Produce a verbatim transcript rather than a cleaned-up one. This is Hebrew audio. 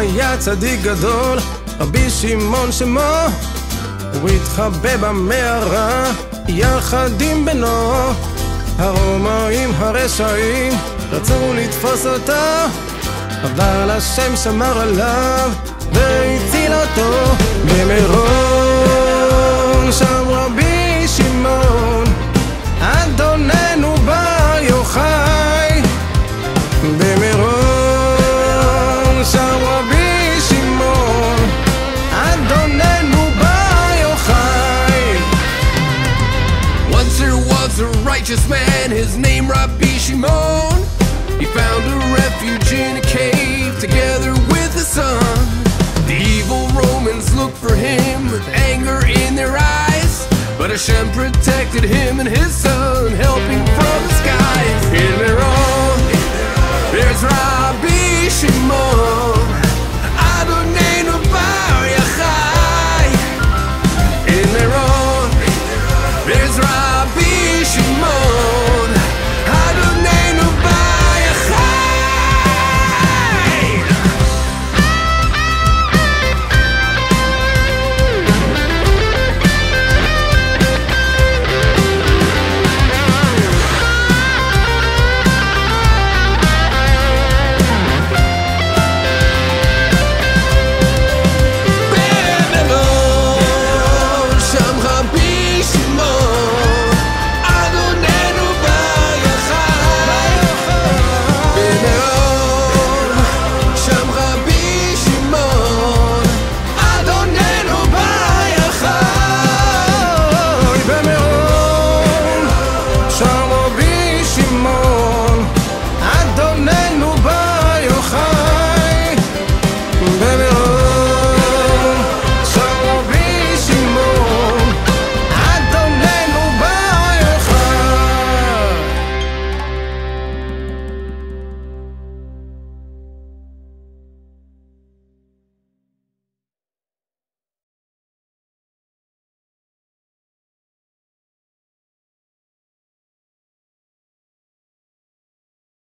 היה צדיק גדול, רבי שמעון שמו. הוא התחבא במערה יחד עם בנו. הרומאים הרשעים רצו לתפוס אותו, אבל השם שמר עליו והציל אותו. במירון שם רבי שמעון, אדוננו בר יוחאי. במירון שם רבי שמעון, אדוננו בר יוחאי. Once there was a righteous man, his name Rabbi Shimon. He found a refuge in a cave together with his son. The evil Romans looked for him with anger in their eyes, but Hashem protected him and his son, helping from the skies.